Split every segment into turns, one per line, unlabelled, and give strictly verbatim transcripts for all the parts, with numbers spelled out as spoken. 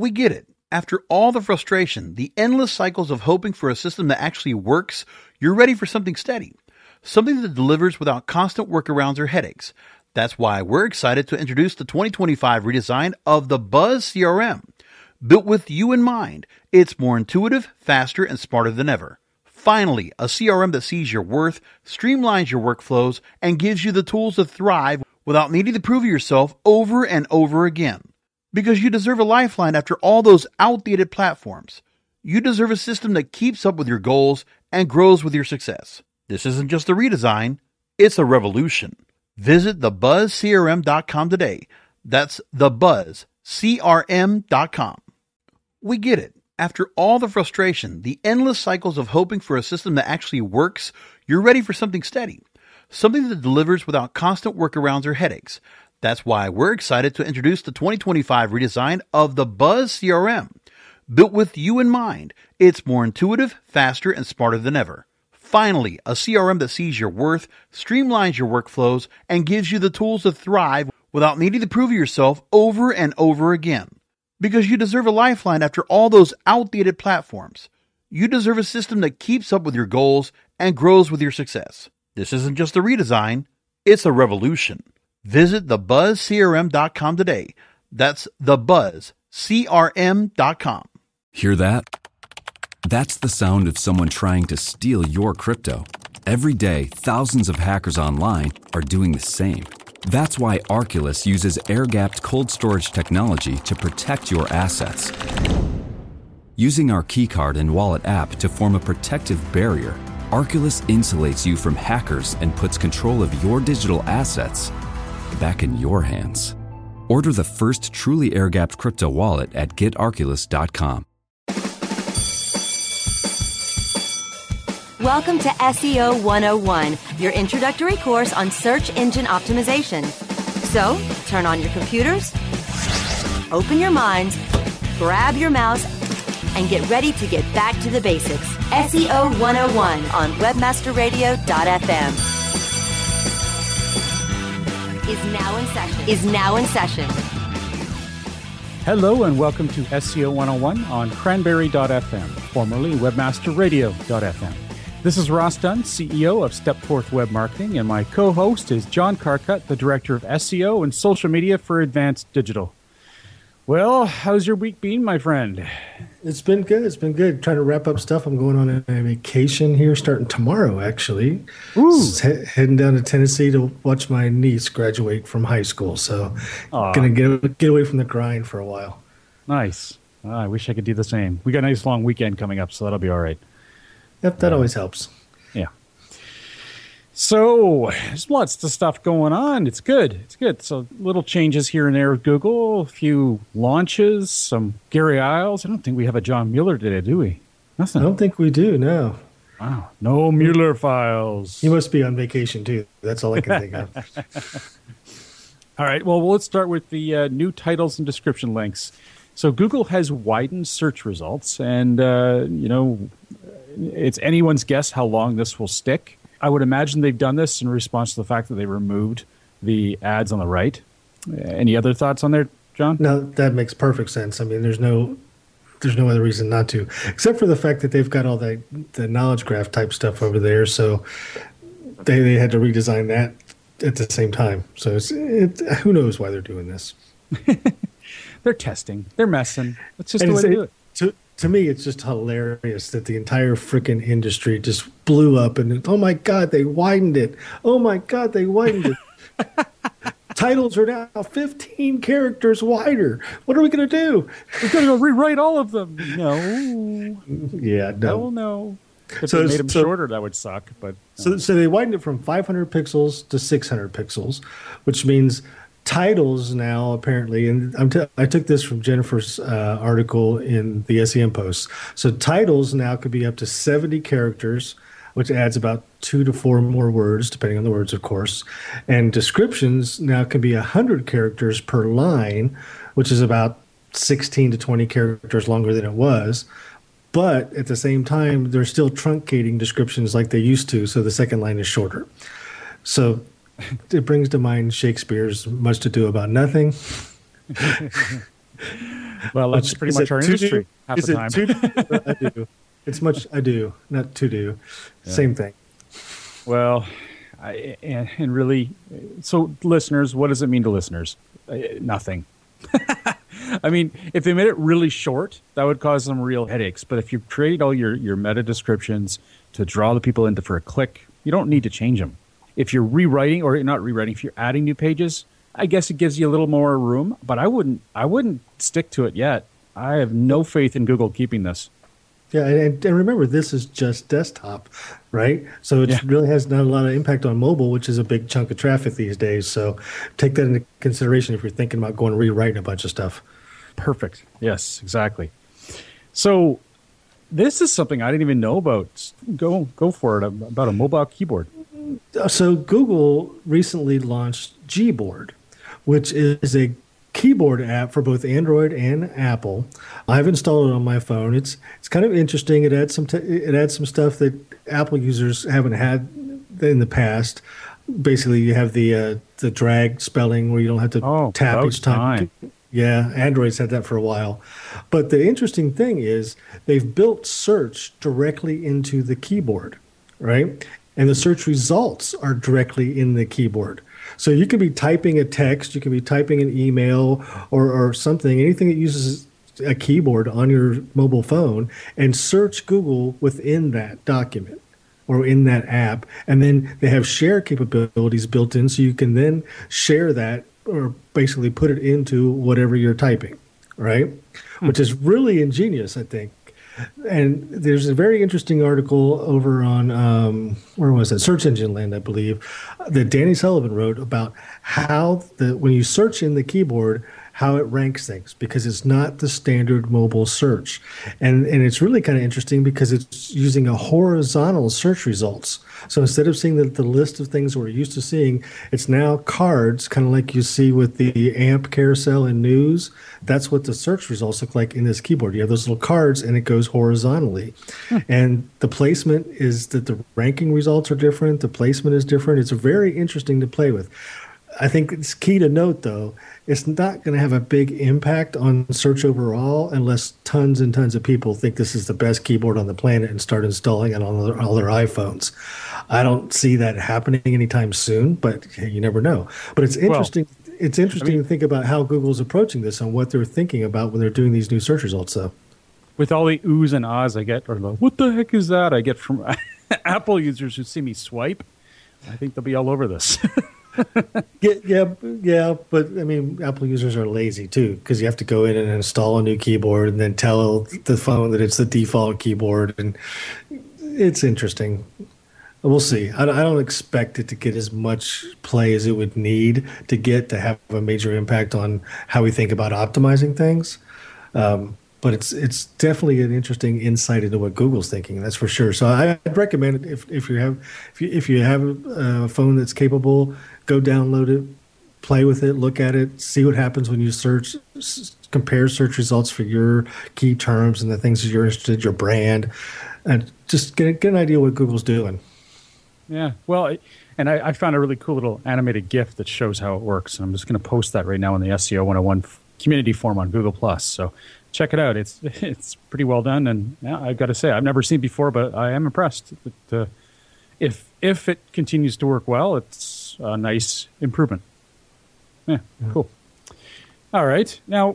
We get it. After all the frustration, the endless cycles of hoping for a system that actually works, you're ready for something steady. Something that delivers without constant workarounds or headaches. That's why we're excited to introduce the twenty twenty-five redesign of the Buzz C R M. Built with you in mind, it's more intuitive, faster, and smarter than ever. Finally, a C R M that sees your worth, streamlines your workflows, and gives you the tools to thrive without needing to prove yourself over and over again. Because you deserve a lifeline after all those outdated platforms. You deserve a system that keeps up with your goals and grows with your success. This isn't just a redesign, it's a revolution. Visit the buzz c r m dot com today. That's the buzz c r m dot com. We get it. After all the frustration, the endless cycles of hoping for a system that actually works, you're ready for something steady. Something that delivers without constant workarounds or headaches. That's why we're excited to introduce the twenty twenty-five redesign of the Buzz C R M. Built with you in mind, it's more intuitive, faster, and smarter than ever. Finally, a C R M that sees your worth, streamlines your workflows, and gives you the tools to thrive without needing to prove yourself over and over again. Because you deserve a lifeline after all those outdated platforms. You deserve a system that keeps up with your goals and grows with your success. This isn't just a redesign, it's a revolution. Visit the buzz c r m dot com today. That's the buzz c r m dot com.
Hear that? That's the sound of someone trying to steal your crypto. Every day, thousands of hackers online are doing the same. That's why Arculus uses air-gapped cold storage technology to protect your assets. Using our keycard and wallet app to form a protective barrier, Arculus insulates you from hackers and puts control of your digital assets back in your hands. Order the first truly air-gapped crypto wallet at get arculus dot com.
Welcome to S E O one oh one, your introductory course on search engine optimization. So, turn on your computers, open your minds, grab your mouse, and get ready to get back to the basics. S E O one oh one on webmaster radio dot f m. Is now in session. Is now in session.
Hello and welcome to S E O one oh one on cranberry dot f m, formerly webmaster radio dot f m. This is Ross Dunn, C E O of Stepforth Web Marketing, and my co-host is John Carcutt, the Director of S E O and Social Media for Advanced Digital. Well, how's your week been, my friend?
It's been good. It's been good. Trying to wrap up stuff. I'm going on a vacation here starting tomorrow, actually.
Ooh.
He- heading down to Tennessee to watch my niece graduate from high school. So going to get get away from the grind for a while.
Nice. Oh, I wish I could do the same. We got a nice long weekend coming up, so that'll be all right.
Yep, that
uh,
always helps.
Yeah. So there's lots of stuff going on. It's good. It's good. So little changes here and there with Google, a few launches, some Gary Isles. I don't think we have a John Mueller today, do we? Nothing.
I don't think we do, no.
Wow. No Mueller files.
He must be on vacation, too. That's all I can think of.
All right. Well, let's start with the uh, new titles and description links. So Google has widened search results, and, uh, you know, it's anyone's guess how long this will stick. I would imagine they've done this in response to the fact that they removed the ads on the right. Any other thoughts on there, John?
No, that makes perfect sense. I mean, there's no there's no other reason not to, except for the fact that they've got all that the knowledge graph type stuff over there. So they, they had to redesign that at the same time. So it's, it, who knows why they're doing this?
They're testing. They're messing. That's just
And
the way to
it-
do it.
To, to me, it's just hilarious that the entire freaking industry just blew up and, oh my God, they widened it. Oh my God, they widened it. Titles are now fifteen characters wider. What are we going to do?
We've got to go rewrite all of them. No.
Yeah,
No,
no.
no. If
So-
they made them
so-
shorter, that would suck. But
So, so they widened it from five hundred pixels to six hundred pixels, which means titles now apparently, and I'm t- I took this from Jennifer's uh, article in the S E M Post. So titles now could be up to seventy characters, which adds about two to four more words, depending on the words, of course. And descriptions now can be one hundred characters per line, which is about sixteen to twenty characters longer than it was. But at the same time, they're still truncating descriptions like they used to, so the second line is shorter. So it brings to mind Shakespeare's Much Ado About Nothing.
Well, that's pretty
Is
much
it
our
to-do?
industry half
Is
the
it
time.
to-do? I do. It's much I do, not to do. Same thing.
Well, I, and, and really, so listeners, what does it mean to listeners? Uh, nothing. I mean, if they made it really short, that would cause some real headaches. But if you create all your, your meta descriptions to draw the people into for a click, you don't need to change them. If you're rewriting or not rewriting, if you're adding new pages, I guess it gives you a little more room. But I wouldn't I wouldn't stick to it yet. I have no faith in Google keeping this.
Yeah, and, and remember, this is just desktop, right? So it
Yeah.
really has not a lot of impact on mobile, which is a big chunk of traffic these days. So take that into consideration if you're thinking about going and rewriting a bunch of stuff.
Perfect. Yes, exactly. So this is something I didn't even know about. Go go for it, about a mobile keyboard.
So Google recently launched Gboard, which is a keyboard app for both Android and Apple. I've installed it on my phone. It's it's kind of interesting. It adds some t- it adds some stuff that Apple users haven't had in the past. Basically, you have the uh, the drag spelling where you don't have to
Oh,
tap
about
each time.
time.
Yeah, Android's had that for a while. But the interesting thing is they've built search directly into the keyboard, right? And the search results are directly in the keyboard. So you could be typing a text, you could be typing an email or, or something, anything that uses a keyboard on your mobile phone, and search Google within that document or in that app. And then they have share capabilities built in, so you can then share that or basically put it into whatever you're typing, right? Hmm. Which is really ingenious, I think. And there's a very interesting article over on, um, where was it? Search Engine Land, I believe, that Danny Sullivan wrote about how the when you search in the keyboard, how it ranks things, because it's not the standard mobile search. And and it's really kind of interesting because it's using a horizontal search results. So instead of seeing the, the list of things we're used to seeing, it's now cards, kind of like you see with the A M P carousel and news. That's what the search results look like in this keyboard. You have those little cards and it goes horizontally. Hmm. And the placement is that the ranking results are different. The placement is different. It's very interesting to play with. I think it's key to note, though, it's not going to have a big impact on search overall unless tons and tons of people think this is the best keyboard on the planet and start installing it on their, all their iPhones. I don't see that happening anytime soon, but hey, you never know. But it's interesting. Well, it's interesting I mean, to think about how Google's approaching this and what they're thinking about when they're doing these new search results, though.
With all the oohs and ahs I get, or the, what the heck is that? I get from Apple users who see me swipe, I think they'll be all over this.
yeah, yeah, yeah, but I mean, Apple users are lazy too because you have to go in and install a new keyboard and then tell the phone that it's the default keyboard, and it's interesting. We'll see. I, I don't expect it to get as much play as it would need to get to have a major impact on how we think about optimizing things. Um, But it's it's definitely an interesting insight into what Google's thinking. That's for sure. So I'd recommend it if if you have if you if you have a phone that's capable, go download it, play with it, look at it, see what happens when you search, compare search results for your key terms and the things that you're interested in, your brand, and just get get an idea what Google's doing.
Yeah. Well, and I, I found a really cool little animated GIF that shows how it works. And I'm just going to post that right now in the S E O one oh one community forum on Google Plus. So check it out. It's it's pretty well done, and yeah, I've got to say I've never seen it before, but I am impressed. That, uh, if if it continues to work well, it's a nice improvement. Yeah, yeah. Cool. All right, now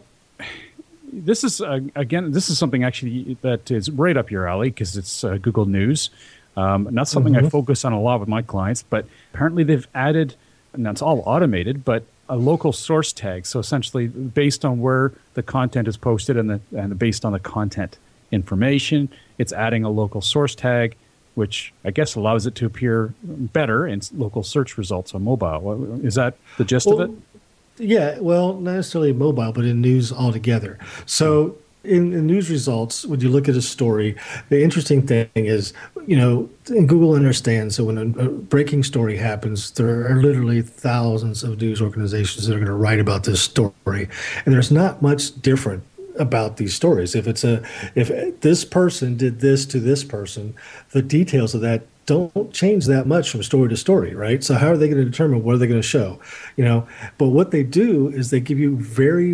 this is uh, again this is something actually that is right up your alley because it's uh, Google News. Um, not something mm-hmm. I focus on a lot with my clients, but apparently they've added, and that's all automated, but a local source tag. So essentially based on where the content is posted and, the, and based on the content information, it's adding a local source tag, which I guess allows it to appear better in local search results on mobile. Is that the gist well, of it?
Yeah, well, not necessarily mobile, but in news altogether. So in, in news results, when you look at a story, the interesting thing is, you know, and Google understands that when a, a breaking story happens, there are literally thousands of news organizations that are going to write about this story. And there's not much different about these stories. If it's a, if this person did this to this person, the details of that don't change that much from story to story, right? So how are they going to determine what are they going to show? You know, but what they do is they give you very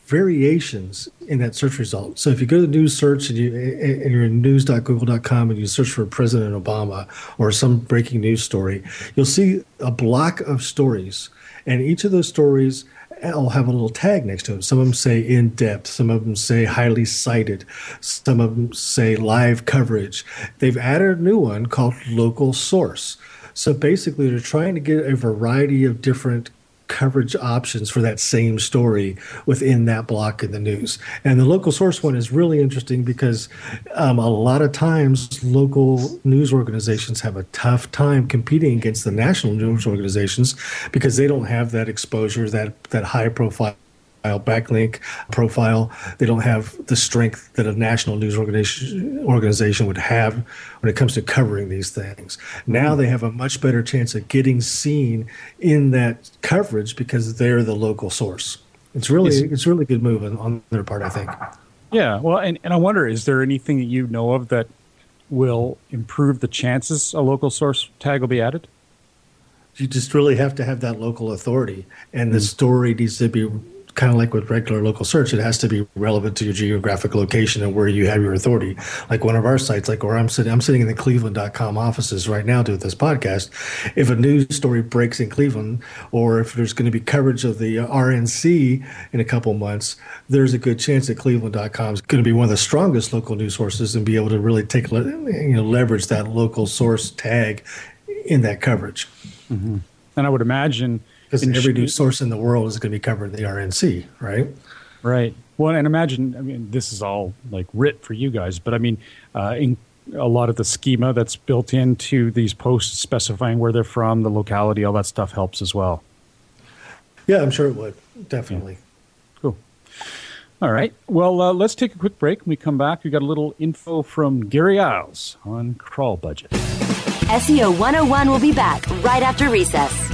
variations in that search result. So if you go to news search and, you, and you're in news dot google dot com and you search for President Obama or some breaking news story, you'll see a block of stories. And each of those stories will have a little tag next to them. Some of them say in depth. Some of them say highly cited. Some of them say live coverage. They've added a new one called local source. So basically, they're trying to get a variety of different coverage options for that same story within that block in the news. And the local source one is really interesting because um, a lot of times local news organizations have a tough time competing against the national news organizations because they don't have that exposure, that that high profile backlink profile. They don't have the strength that a national news organization organization would have when it comes to covering these things. Now they have a much better chance of getting seen in that coverage because they're the local source. It's really it's, it's really good move on, on their part, I think.
Yeah, well, and, and I wonder, is there anything that you know of that will improve the chances a local source tag will be added?
You just really have to have that local authority, and the mm. story needs to be kind of like with regular local search. It has to be relevant to your geographic location and where you have your authority. Like one of our sites, like where I'm sitting, I'm sitting in the cleveland dot com offices right now doing this podcast. If a news story breaks in Cleveland, or if there's going to be coverage of the R N C in a couple months, there's a good chance that cleveland dot com is going to be one of the strongest local news sources and be able to really take, you know, leverage that local source tag in that coverage.
Mm-hmm. And I would imagine,
because every news source in the world is going to be covered in the R N C, right?
Right. Well, and imagine, I mean, this is all like writ for you guys, but I mean, uh, in a lot of the schema that's built into these posts specifying where they're from, the locality, all that stuff helps as well.
Yeah, I'm sure it would. Definitely.
Yeah. Cool. All right. Well, uh, let's take a quick break. When we come back, we got a little info from Gary Iles on Crawl Budget.
S E O one oh one will be back right after recess.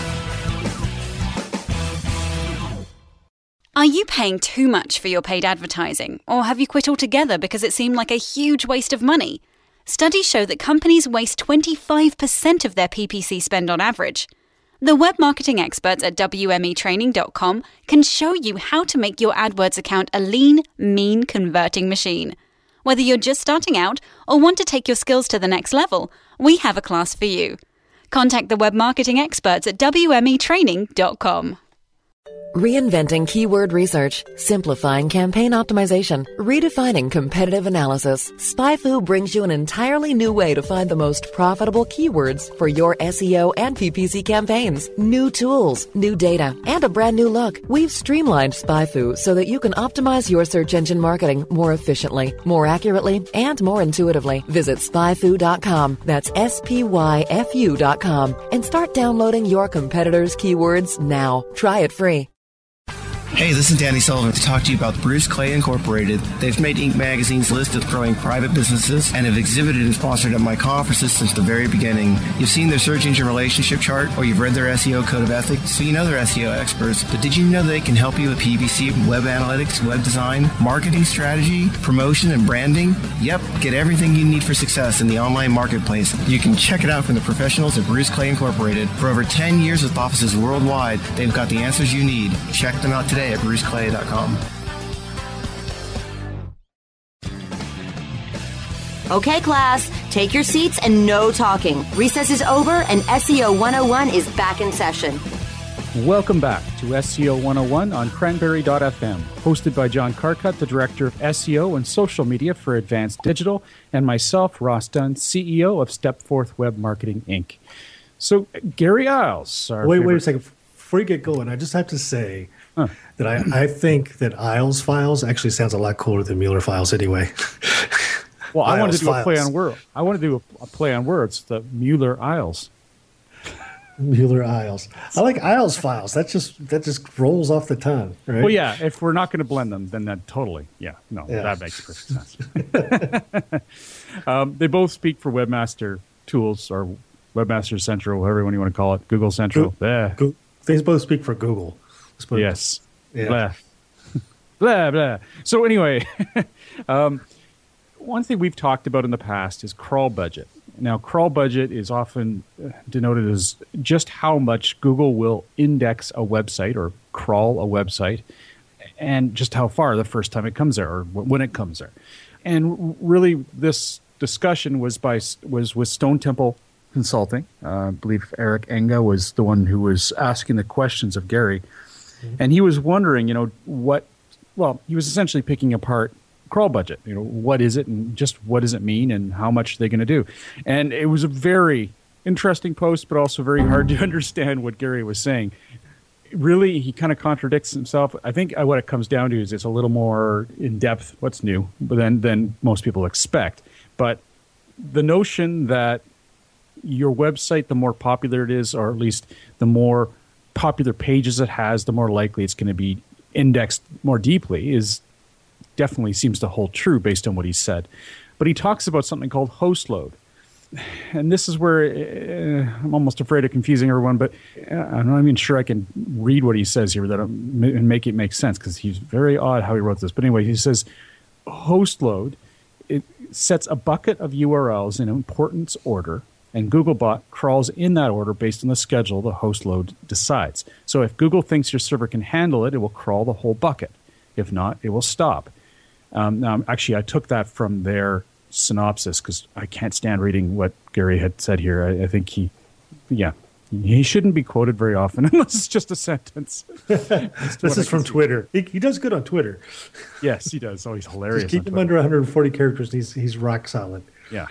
Are you paying too much for your paid advertising, or have you quit altogether because it seemed like a huge waste of money? Studies show that companies waste twenty-five percent of their P P C spend on average. The web marketing experts at W M E training dot com can show you how to make your AdWords account a lean, mean converting machine. Whether you're just starting out or want to take your skills to the next level, we have a class for you. Contact the web marketing experts at W M E training dot com.
Reinventing keyword research, simplifying campaign optimization, redefining competitive analysis. SpyFu brings you an entirely new way to find the most profitable keywords for your S E O and P P C campaigns. New tools, new data, and a brand new look. We've streamlined SpyFu so that you can optimize your search engine marketing more efficiently, more accurately, and more intuitively. Visit spy fu dot com. That's S P Y F U dot com. And start downloading your competitors' keywords now. Try it free.
Hey, this is Danny Sullivan to talk to you about Bruce Clay Incorporated. They've made Inc Magazine's list of growing private businesses and have exhibited and sponsored at my conferences since the very beginning. You've seen their search engine relationship chart, or you've read their S E O code of ethics, so you know they're S E O experts. But did you know they can help you with P P C, web analytics, web design, marketing strategy, promotion, and branding? Yep, get everything you need for success in the online marketplace. You can check it out from the professionals at Bruce Clay Incorporated. For over ten years with offices worldwide, they've got the answers you need. Check them out today at bruce clay dot com.
Okay, class, take your seats and no talking. Recess is over and S E O one oh one is back in session.
Welcome back to S E O one oh one on cranberry dot f m, hosted by John Carcutt, the Director of S E O and Social Media for Advanced Digital, and myself, Ross Dunn, C E O of Stepforth Web Marketing, Incorporated. So, Gary Iles. Our
wait,
favorite-
wait a second. Before you get going, I just have to say
huh.
that I, I think that Iles files actually sounds a lot cooler than Mueller files anyway.
Well, I wanted to do
files.
a play on word. I want to do a, a play on words. The Mueller Iles.
Mueller Iles. I like Iles files. That just that just rolls off the tongue, right?
Well, yeah. If we're not going to blend them, then that totally, yeah, no,
Yeah.
that makes perfect sense. um, they both speak for Webmaster Tools or Webmaster Central, whatever you want to call it. Google Central.
Go-
yeah.
Go- they both speak for Google. Let's put it-
Yes.
Yeah.
Blah. blah, blah. So anyway, um, one thing we've talked about in the past is crawl budget. Now, crawl budget is often denoted as just how much Google will index a website or crawl a website and just how far the first time it comes there or when it comes there. And really, this discussion was by was with Stone Temple Consulting. Uh, I believe Eric Enga was the one who was asking the questions of Gary, mm-hmm. and he was wondering, you know, what. Well, he was essentially picking apart crawl budget. You know, what is it, and just what does it mean, and how much are they going to do? And it was a very interesting post, but also very hard to understand what Gary was saying. Really, he kind of contradicts himself. I think what it comes down to is it's a little more in depth. What's new, but then than most people expect. But the notion that your website, the more popular it is, or at least the more popular pages it has, the more likely it's going to be indexed more deeply, is definitely seems to hold true based on what he said. But he talks about something called host load. And this is where uh, I'm almost afraid of confusing everyone, but I'm not even sure I can read what he says here that and make it make sense, because he's very odd how he wrote this. But anyway, he says host load, it sets a bucket of U R Ls in importance order, and Googlebot crawls in that order based on the schedule the host load decides. So if Google thinks your server can handle it, it will crawl the whole bucket. If not, it will stop. Um, now, actually, I took that from their synopsis because I can't stand reading what Gary had said here. I, I think he, yeah, he shouldn't be quoted very often unless it's just a sentence.
This is from Twitter. He, he does good on Twitter.
Yes, he does. Oh, he's hilarious.
Just keep him under one hundred forty characters. And he's he's rock solid.
Yeah.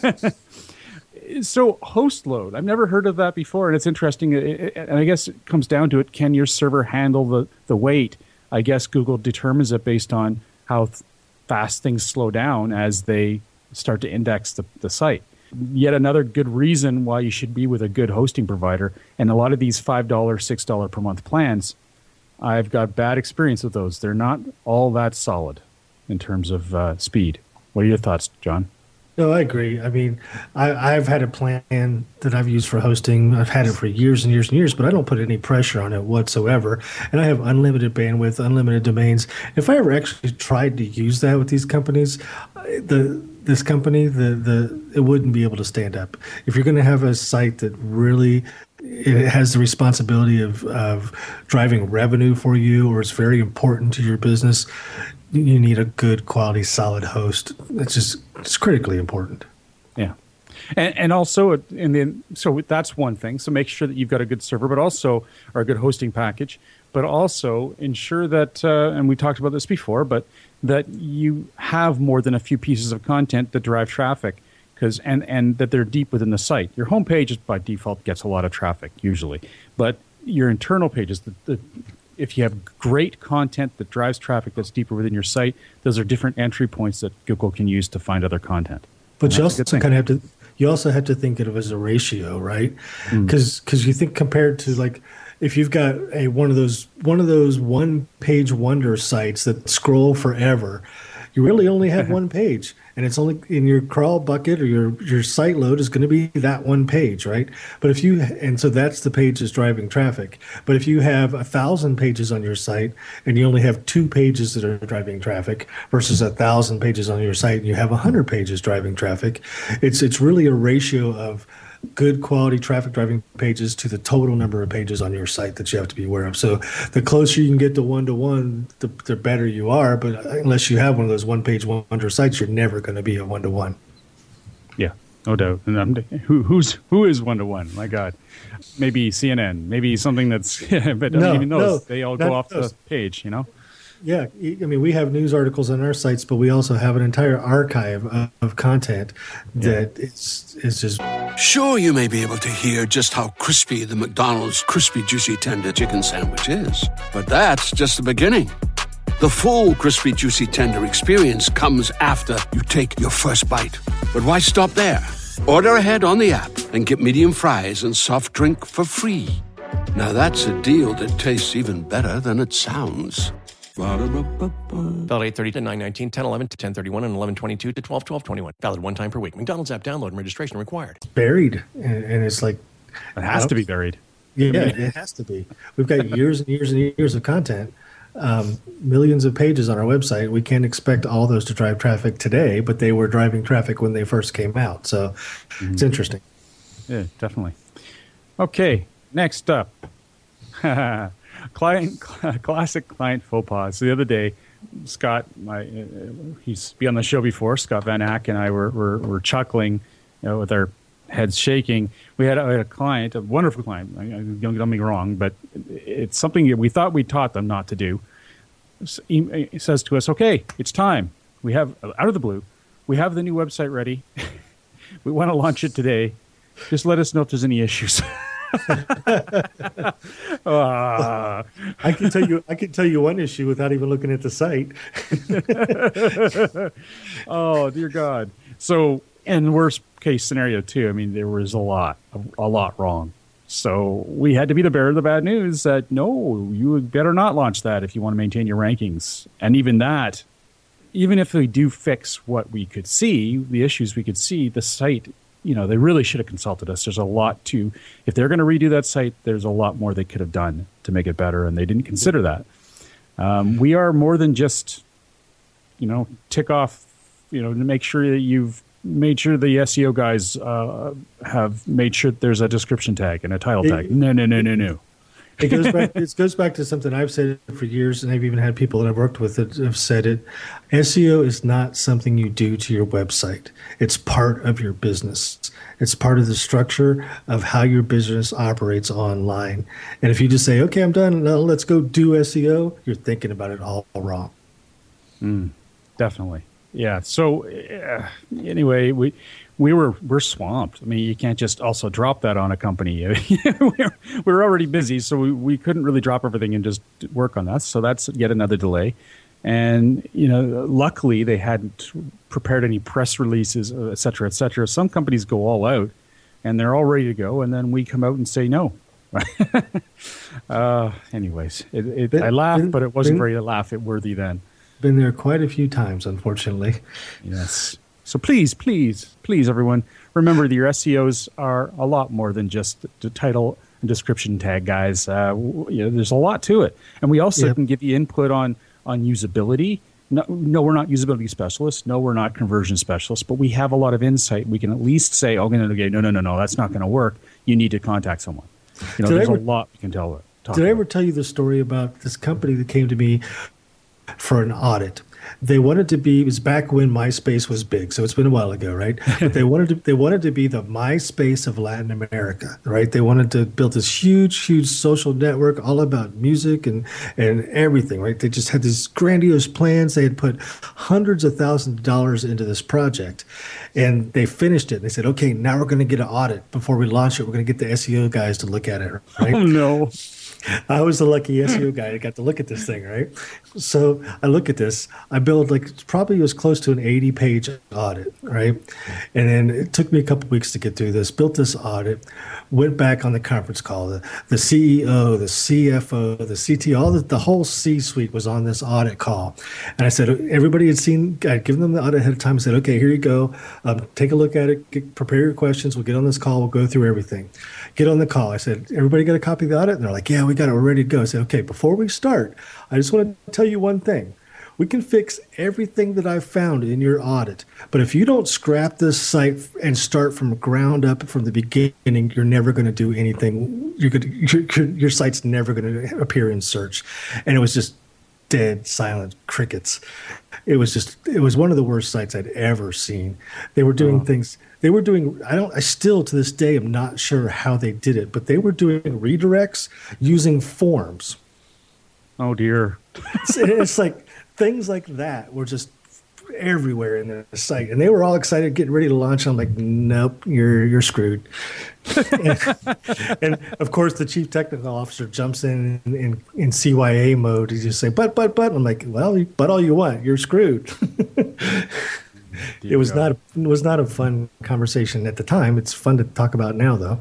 So host load, I've never heard of that before, and it's interesting. And I guess it comes down to it: can your server handle the the weight? I guess Google determines it based on how th- fast things slow down as they start to index the, the site. Yet another good reason why you should be with a good hosting provider. And a lot of these five dollars, six dollars per month plans, I've got bad experience with those. They're not all that solid in terms of uh, speed. What are your thoughts, John?
No, I agree. I mean, I, I've had a plan that I've used for hosting. I've had it for years and years and years, but I don't put any pressure on it whatsoever. And I have unlimited bandwidth, unlimited domains. If I ever actually tried to use that with these companies, the this company, the the it wouldn't be able to stand up. If you're going to have a site that really it has the responsibility of, of driving revenue for you, or it's very important to your business, you need a good quality, solid host. It's just it's critically important.
Yeah. And, and also, and then, so that's one thing. So make sure that you've got a good server, but also, or a good hosting package, but also ensure that, uh, and we talked about this before, but that you have more than a few pieces of content that drive traffic, because and, and that they're deep within the site. Your home page by default gets a lot of traffic usually, but your internal pages, the, the if you have great content that drives traffic that's deeper within your site, those are different entry points that Google can use to find other content.
But you also kind of have to, you also have to think of it as a ratio, right? Because mm. because you think compared to like if you've got a one of those one of those one page wonder sites that scroll forever, you really only have one page, and it's only in your crawl bucket or your your site load is going to be that one page, right? But if you and so that's the page that's driving traffic. But if you have a thousand pages on your site and you only have two pages that are driving traffic versus a thousand pages on your site and you have a hundred pages driving traffic, it's it's really a ratio of good quality traffic driving pages to the total number of pages on your site that you have to be aware of. So the closer you can get to one to one, the, the better you are. But unless you have one of those one page wonder sites, you're never going to be a one to one.
Yeah, no doubt. And I'm, who who's who is one to one? My God, maybe C N N, maybe something that's but
no,
even those
no,
they all go off those. The page, you know.
Yeah, I mean, we have news articles on our sites, but we also have an entire archive of, of content that yeah. is is just.
Sure, you may be able to hear just how crispy the McDonald's Crispy Juicy Tender Chicken Sandwich is, but that's just the beginning. The full Crispy Juicy Tender experience comes after you take your first bite. But why stop there? Order ahead on the app and get medium fries and soft drink for free. Now that's a deal that tastes even better than it sounds.
Valid eight thirty to nine nineteen, ten eleven to ten thirty-one, and eleven twenty-two to twelve twelve twenty-one. Valid one time per week. McDonald's app download and registration required.
Buried, and, and it's like
it has to be buried.
Yeah, it has to be. We've got years and years and years of content, um, millions of pages on our website. We can't expect all those to drive traffic today, but they were driving traffic when they first came out. So mm-hmm. It's interesting.
Yeah, definitely. Okay, next up. client, classic client faux pas. So the other day, Scott, my, uh, he's been on the show before. Scott Van Ack and I were were, were chuckling, you know, with our heads shaking. We had a, we had a client, a wonderful client. Don't get me wrong, but it's something that we thought we taught them not to do. He, he says to us, "Okay, it's time. We have out of the blue, we have the new website ready. We want to launch it today. Just let us know if there's any issues."
uh, I can tell you, I can tell you one issue without even looking at the site.
Oh dear God! So, and worst case scenario too. I mean, there was a lot, a, a lot wrong. So we had to be the bearer of the bad news that no, you better not launch that if you want to maintain your rankings. And even that, even if we do fix what we could see, the issues we could see, the site. You know, they really should have consulted us. There's a lot to, if they're going to redo that site, there's a lot more they could have done to make it better, and they didn't consider that. Um, we are more than just, you know, tick off, you know, to make sure that you've made sure the S E O guys uh, have made sure there's a description tag and a title tag. No, no, no, no, no.
It goes back. It goes back to something I've said for years, and I've even had people that I've worked with that have said it. S E O is not something you do to your website. It's part of your business. It's part of the structure of how your business operates online. And if you just say, "Okay, I'm done. Now let's go do S E O," you're thinking about it all wrong.
Mm, definitely, yeah. So uh, anyway, we. We were we're swamped. I mean, you can't just also drop that on a company. we're, we're already busy, so we, we couldn't really drop everything and just work on that. So that's yet another delay. And, you know, luckily they hadn't prepared any press releases, et cetera, et cetera. Some companies go all out, and they're all ready to go, and then we come out and say no. uh, anyways, it, it, been, I laughed, been, but it wasn't been, very laugh-worthy then.
Been there quite a few times, unfortunately.
Yes. So please, please, please, everyone, remember that your S E Os are a lot more than just the title and description tag, guys. Uh, you know, there's a lot to it. And we also yep. can give you input on, on usability. No, no, we're not usability specialists. No, we're not conversion specialists. But we have a lot of insight. We can at least say, oh, no, no, no, no, no, that's not going to work. You need to contact someone. You know, did there's ever, a lot we can tell.
Did I ever tell you the story about this company that came to me for an audit? They wanted to be, it was back when MySpace was big, so it's been a while ago, right? But they wanted to they wanted to be the MySpace of Latin America, right? They wanted to build this huge, huge social network all about music and, and everything, right? They just had these grandiose plans. They had put hundreds of thousands of dollars into this project, and they finished it. They said, okay, now we're going to get an audit. Before we launch it, we're going to get the S E O guys to look at it, right?
Oh, no.
I was the lucky S E O guy that got to look at this thing, right? So I look at this. I built like probably was close to an eighty page audit, right? And then it took me a couple weeks to get through this. Built this audit, went back on the conference call. The, the C E O, the C F O, the C T O, all the, the whole C-suite was on this audit call. And I said, everybody had seen, I'd given them the audit ahead of time. I said, okay, here you go. Um, take a look at it. Get, prepare your questions. We'll get on this call. We'll go through everything. Get on the call. I said, everybody got a copy of the audit? And they're like, yeah, we got it. We're ready to go. I said, okay, before we start, I just want to tell you one thing. We can fix everything that I've found in your audit. But if you don't scrap this site and start from ground up from the beginning, you're never going to do anything. You're gonna, your, your site's never going to appear in search. And it was just dead, silent crickets. It was just, it was one of the worst sites I'd ever seen. They were doing oh. things, they were doing, I don't, I still to this day am not sure how they did it, but they were doing redirects using forms.
Oh dear.
it's, it's like things like that were just everywhere in the site, and they were all excited, getting ready to launch. I'm like, nope, you're you're screwed. and, and of course, the chief technical officer jumps in in, in in C Y A mode. He just say, but but but. I'm like, well, but all you want, you're screwed. It was not a, it was not a fun conversation at the time. It's fun to talk about now, though.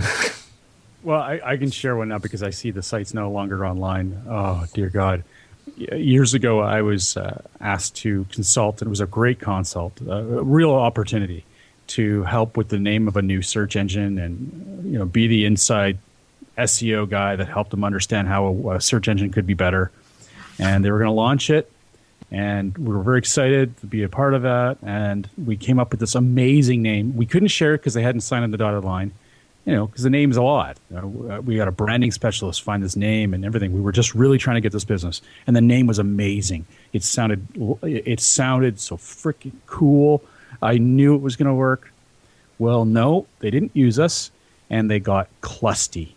Well, I, I can share one now because I see the site's no longer online. Oh, dear God. Years ago, I was uh, asked to consult, and it was a great consult, uh, a real opportunity to help with the name of a new search engine and, you know, be the inside S E O guy that helped them understand how a, a search engine could be better. And they were going to launch it, and we were very excited to be a part of that. And we came up with this amazing name. We couldn't share it because they hadn't signed on the dotted line. you know, because the name's a lot. You know, we got a branding specialist find this name and everything. We were just really trying to get this business, and the name was amazing. It sounded, it sounded so freaking cool. I knew it was going to work. Well, no, they didn't use us, and they got Clusty.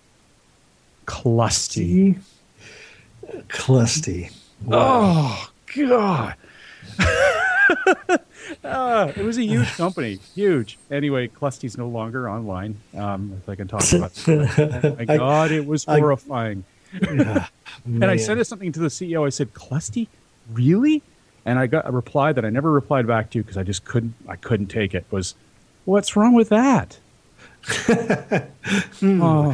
Clusty.
Clusty. Wow.
Oh, God. uh, it was a huge company. Huge. Anyway, Clusty's no longer online. Um, if I can talk about it. Oh, my God, it was horrifying. I, yeah, and I sent something to the C E O. I said, Clusty? Really? And I got a reply that I never replied back to because I just couldn't, I couldn't take it. Was, what's wrong with that? Oh,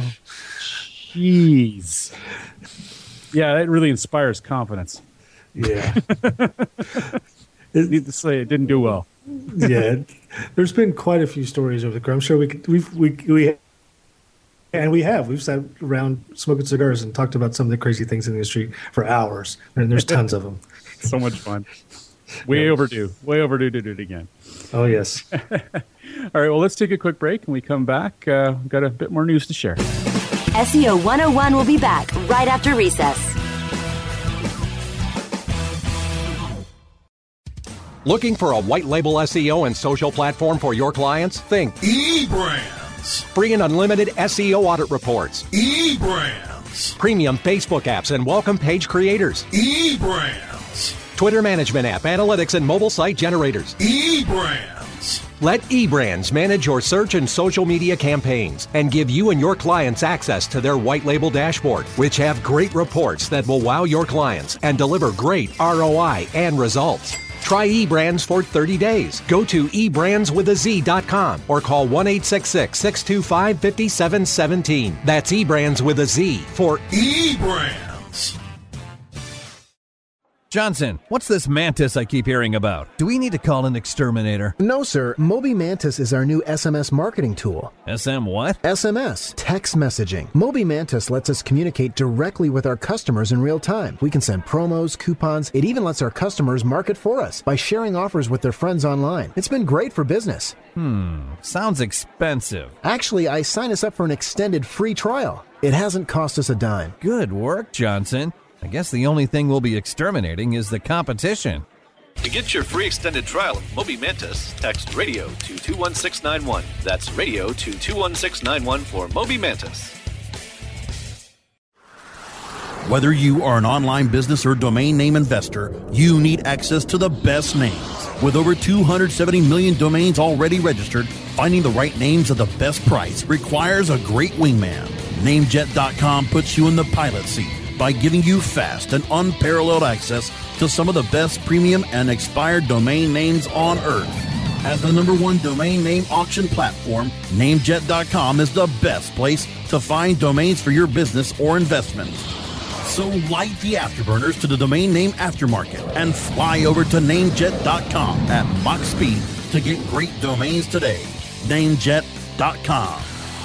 jeez. Yeah, it really inspires confidence.
Yeah.
Need to say it didn't do well.
Yeah, there's been quite a few stories over the career. I'm sure we could, we've we we and we have we've sat around smoking cigars and talked about some of the crazy things in the industry for hours, and there's tons of them.
So much fun. Way yeah. overdue. Way overdue to do it again.
Oh yes.
All right. Well, let's take a quick break, and we come back. Uh, we've got a bit more news to share.
S E O one oh one will be back right after recess.
Looking for a white label S E O and social platform for your clients? Think
eBrands.
Free and unlimited S E O audit reports.
eBrands.
Premium Facebook apps and welcome page creators.
eBrands.
Twitter management app, analytics, and mobile site generators.
eBrands.
Let eBrands manage your search and social media campaigns and give you and your clients access to their white label dashboard, which have great reports that will wow your clients and deliver great R O I and results. Try eBrands for thirty days. Go to e brands with a z dot com or call one eight six six, six two five, five seven one seven. That's eBrands with a Z for
eBrands.
Johnson, what's this Mantis I keep hearing about? Do we need to call an exterminator?
No, sir. Moby Mantis is our new S M S marketing tool.
S M what?
S M S, text messaging. Moby Mantis lets us communicate directly with our customers in real time. We can send promos, coupons. It even lets our customers market for us by sharing offers with their friends online. It's been great for business.
Hmm, sounds expensive.
Actually, I signed us up for an extended free trial. It hasn't cost us a dime.
Good work, Johnson. I guess the only thing we'll be exterminating is the competition.
To get your free extended trial of Moby Mantis, text radio to two one six nine one. That's radio to two one six nine one for Moby Mantis.
Whether you are an online business or domain name investor, you need access to the best names. With over two hundred seventy million domains already registered, finding the right names at the best price requires a great wingman. Namejet dot com puts you in the pilot seat by giving you fast and unparalleled access to some of the best premium and expired domain names on earth. As the number one domain name auction platform, Namejet dot com is the best place to find domains for your business or investment. So light the afterburners to the domain name aftermarket and fly over to Namejet dot com at Mach speed to get great domains today. Namejet dot com.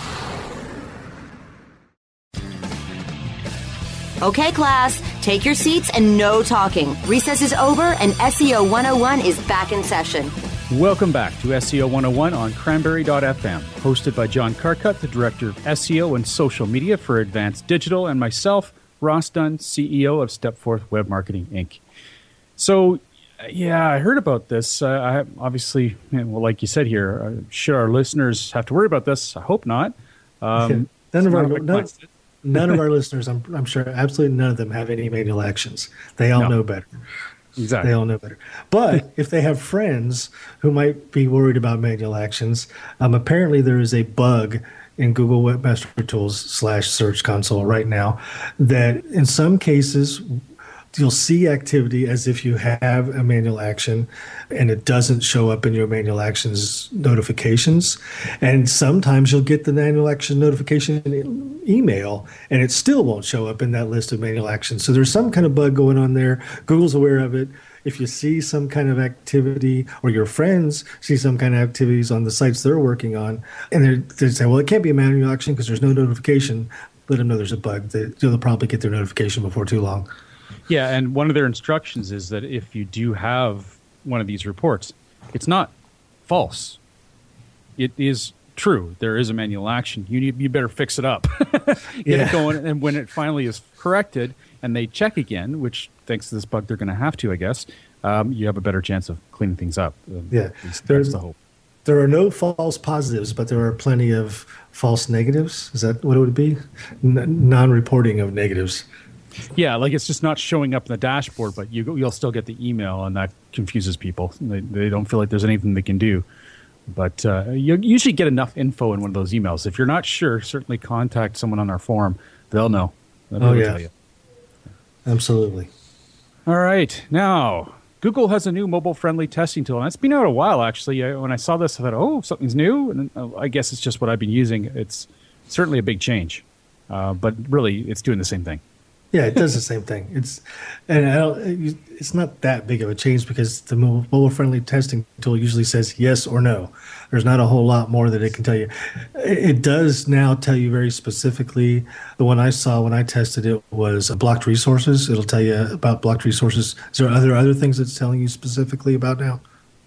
Okay, class, take your seats and no talking. Recess is over and S E O one oh one is back in session.
Welcome back to S E O one oh one on Cranberry dot f m, hosted by John Carcutt, the Director of S E O and Social Media for Advanced Digital, and myself, Ross Dunn, C E O of Stepforth Web Marketing, Incorporated. So, yeah, I heard about this. Uh, I obviously, well, like you said here, uh, should our listeners have to worry about this? I hope not. Um,
none of our none, none of our listeners, I'm, I'm sure, absolutely none of them have any manual actions. They all no. know better.
Exactly.
They all know better. But if they have friends who might be worried about manual actions, um, apparently there is a bug in Google Webmaster Tools slash Search Console right now that in some cases you'll see activity as if you have a manual action and it doesn't show up in your manual actions notifications. And sometimes you'll get the manual action notification in email and it still won't show up in that list of manual actions. So there's some kind of bug going on there. Google's aware of it. If you see some kind of activity or your friends see some kind of activities on the sites they're working on and they say, well, it can't be a manual action because there's no notification, let them know there's a bug. They, they'll probably get their notification before too long.
Yeah, and one of their instructions is that if you do have one of these reports, it's not false. It is true. There is a manual action. You need, you better fix it up. Get
Yeah.
it going, and when it finally is corrected and they check again, which thanks to this bug they're going to have to, I guess, um, you have a better chance of cleaning things up. Um,
Yeah.
at least
There's-
that's the hope.
There are no false positives, but there are plenty of false negatives. Is that what it would be? N- non-reporting of negatives.
Yeah, like it's just not showing up in the dashboard, but you, you'll still get the email, and that confuses people. They, they don't feel like there's anything they can do. But uh, you usually get enough info in one of those emails. If you're not sure, certainly contact someone on our forum. They'll know. They'll be
Oh,
able to
yeah.
tell you.
Absolutely.
All right. Now, Google has a new mobile-friendly testing tool. And it's been out a while, actually. I, when I saw this, I thought, oh, something's new. And uh, I guess it's just what I've been using. It's certainly a big change. Uh, but really, it's doing the same thing.
Yeah, it does the same thing. It's and I don't, it's not that big of a change because the mobile friendly testing tool usually says yes or no. There's not a whole lot more that it can tell you. It does now tell you very specifically. The one I saw when I tested it was blocked resources. It'll tell you about blocked resources. Is there other other things it's telling you specifically about now?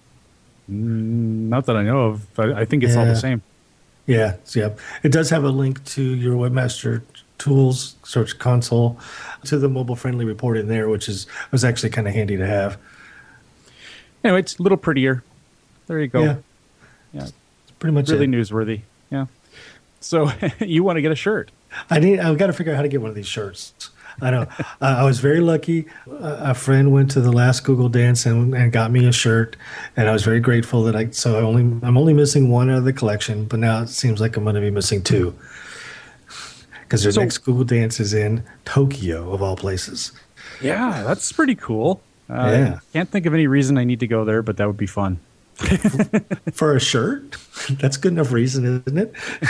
Mm, not that I know of. I, I think it's all
Yeah.
the same.
Yeah, yeah. It does have a link to your Webmaster Tools Search Console to the mobile friendly report in there, which is was actually kind of handy to have.
Anyway, it's a little prettier. There you go.
Yeah.
Yeah.
It's pretty much
really
it.
newsworthy. Yeah. So you want to get a shirt.
I need. I've got to figure out how to get one of these shirts. I know. uh, I was very lucky. Uh, a friend went to the last Google Dance and, and got me a shirt, and I was very grateful that I. So I only I'm only missing one out of the collection, but now it seems like I'm going to be missing two because their
So-
next Google Dance is in Tokyo, of all places.
Yeah, that's pretty cool. Uh,
Yeah.
Can't think of any reason I need to go there, but that would be fun.
For a shirt, that's good enough reason, isn't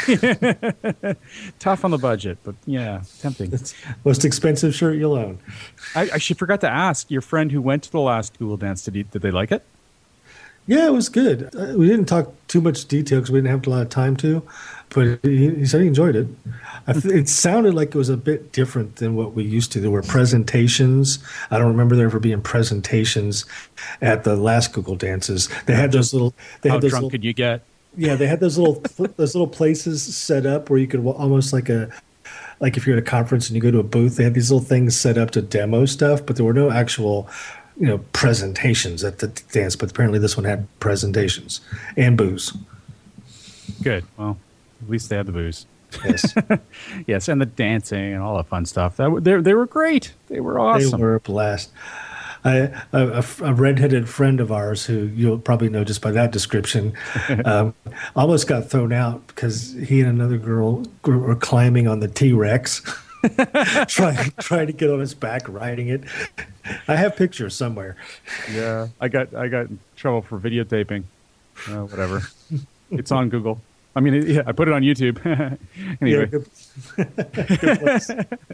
it?
Tough on the budget, but yeah, tempting.
It's most expensive shirt you'll own.
I actually forgot to ask your friend who went to the last Google Dance. Did he, did they like it?
Yeah, it was good. Uh, we didn't talk too much detail because we didn't have a lot of time to, but he, he said he enjoyed it. I th- it sounded like it was a bit different than what we used to. There were presentations. I don't remember there ever being presentations at the last Google Dances. They had those little. They
How
had those
drunk
little,
could you get?
Yeah, they had those little those little places set up where you could wa- almost like a like if you're at a conference and you go to a booth. They had these little things set up to demo stuff, but there were no actual, you know, presentations at the dance. But apparently, this one had presentations and booze.
Good. Well, at least they had the booze.
Yes,
yes, and the dancing and all that fun stuff. That they they were great. They were awesome.
They were a blast. I, a, a, a redheaded friend of ours, who you'll probably know just by that description, um, almost got thrown out because he and another girl were climbing on the T-Rex, trying trying to get on his back, riding it. I have pictures somewhere.
Yeah, I got I got in trouble for videotaping. Uh, whatever. It's on Google. I mean, it, yeah, I put it on YouTube. Anyway,
Yeah, good, good place.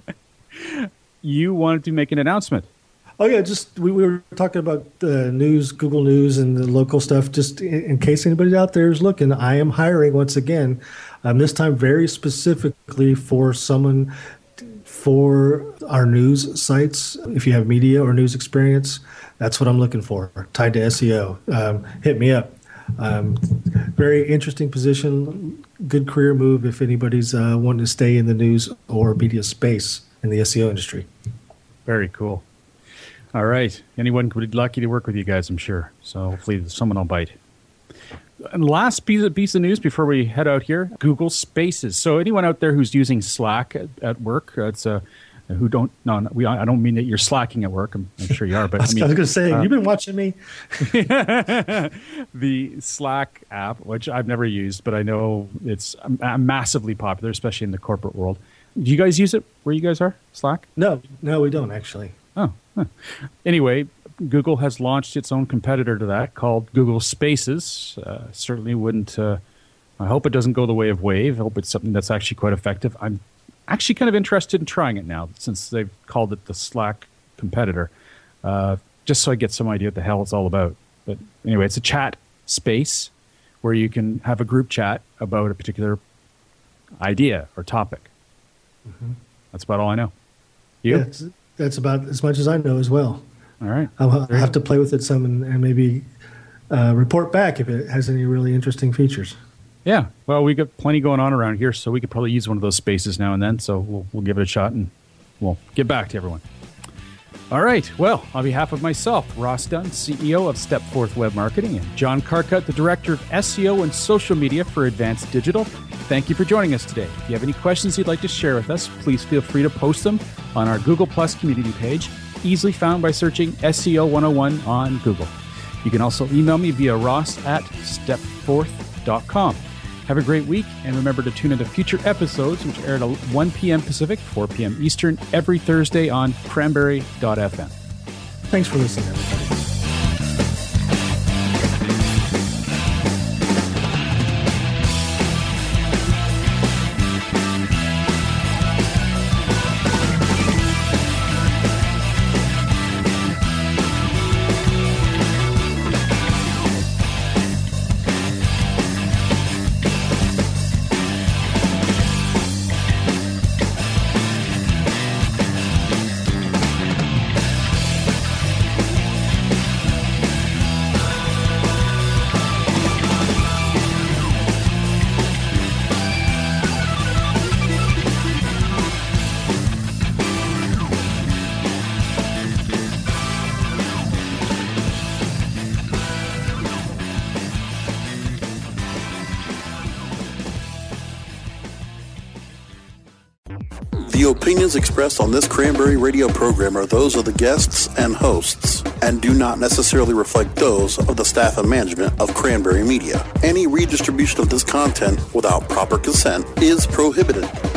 you wanted to make an announcement.
Oh yeah, just we, we were talking about the news, Google News, and the local stuff. Just in, in case anybody out there is looking, I am hiring once again. Um, this time, very specifically for someone for our news sites. If you have media or news experience, that's what I'm looking for. Tied to S E O, um, hit me up. Um, very interesting position, good career move if anybody's uh, wanting to stay in the news or media space in the S E O industry.
Very cool. All right. Anyone would be lucky to work with you guys, I'm sure. So hopefully someone will bite. And last piece of, piece of news before we head out here, Google Spaces. So anyone out there who's using Slack at, at work, it's uh, who don't, no, no, we, I don't mean that you're slacking at work. I'm, I'm sure you are, but
I was,
I mean,
was going to say,
uh,
you've been watching me.
the Slack app, which I've never used, but I know it's uh, massively popular, especially in the corporate world. Do you guys use it where you guys are, Slack?
No, no, we don't actually.
Oh, huh. Anyway, Google has launched its own competitor to that called Google Spaces. Uh, certainly wouldn't, uh, I hope it doesn't go the way of Wave. I hope it's something that's actually quite effective. I'm actually kind of interested in trying it now since they've called it the Slack competitor, uh, just so I get some idea what the hell it's all about. But anyway, it's a chat space where you can have a group chat about a particular idea or topic.
Mm-hmm.
That's about all I know. You?
Yeah, it's- that's about as much as I know as well.
All right.
I'll, I'll have to play with it some and, and maybe uh, report back if it has any really interesting features.
Yeah, well, we got plenty going on around here, so we could probably use one of those spaces now and then. So we'll we'll give it a shot, and we'll get back to everyone. All right. Well, on behalf of myself, Ross Dunn, C E O of Stepforth Web Marketing, and John Carcutt, the Director of S E O and Social Media for Advanced Digital, thank you for joining us today. If you have any questions you'd like to share with us, please feel free to post them on our Google Plus community page, easily found by searching S E O one oh one on Google. You can also email me via ross at stepforth dot com. Have a great week, and remember to tune into future episodes, which air at one p.m. Pacific, four p.m. Eastern, every Thursday on cranberry dot f m.
Thanks for listening, everybody.
The opinions expressed on this Cranberry Radio program are those of the guests and hosts and do not necessarily reflect those of the staff and management of Cranberry Media. Any redistribution of this content without proper consent is prohibited.